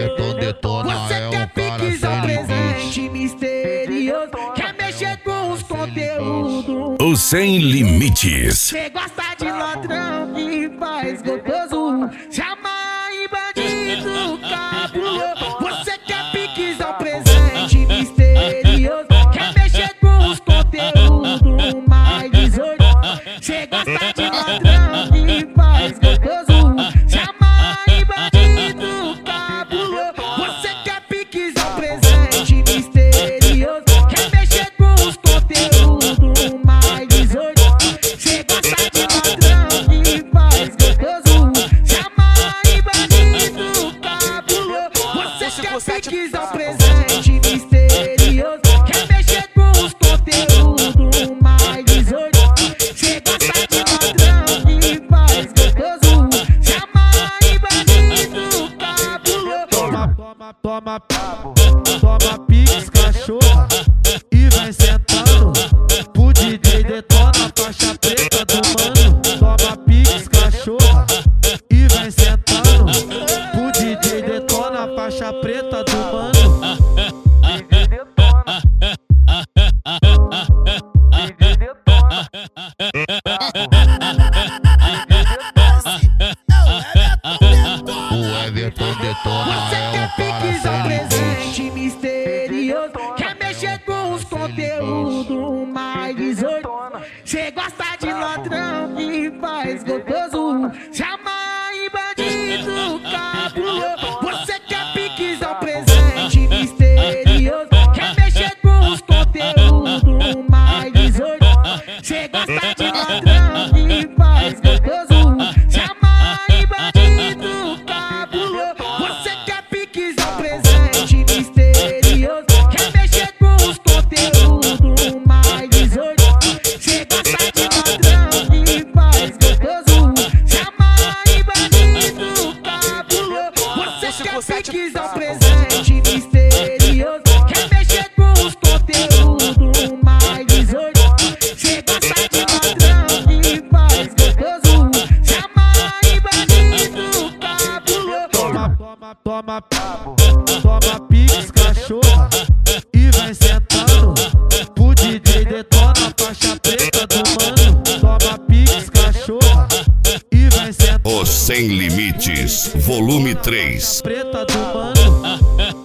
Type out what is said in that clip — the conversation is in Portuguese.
Everton detona, Você é quer um cara piquezão sem presente limite. misterioso, quer mexer com os conteúdos. O Sem Limites. Cê gosta de ladrão que faz gostoso, chama em bandido cabuloso. Você quer piquezão presente misterioso, quer mexer com os conteúdos mais 18. Cê gosta de ladrão que faz gostoso, chama em bandido cabuloso. Você quer piquezão presente misterioso, quer mexer com os conteúdos mais 18. Cê gosta de ladrão que faz gostoso, chama em bandido cabuloso. Você quer piquezão presente misterioso, quer mexer com os conteúdos mais 18. Cê gosta de ladrão que faz gostoso, chama em bandido cabuloso. Toma pix, cachorra, e vai sentando. Pro DJ detona, faixa preta do mano. Toma pix, cachorra, e vai sentando. Pro DJ detona, faixa preta do mano. O Everton detona, Você é quer um cara piquezão sem limite. presente misterioso, quer mexer com os conteúdos mais 18. Cê gosta de ladrão que faz gostoso, chama em bandido cabuloso. Você quer piquezão presente misterioso, quer mexer com os conteúdos mais 18. Cê gosta de ladrão que faz gostoso, chama em bandido cabuloso. Você quer piquezão presente misterioso, quer mexer com os conteúdos mais 18. Cê gosta de ladrão que faz gostoso, chama em bandido cabuloso. Você quer piquezão presente misterioso, quer mexer com os conteúdos mais 18. Cê gosta de ladrão que faz gostoso, chama em bandido cabuloso. Toma pix, cachorra, e vai sentando. Pro DJ detona, faixa preta do mano. Toma pix, cachorra, e vai sentando. O Sem Limites, volume 3. Preta do mano.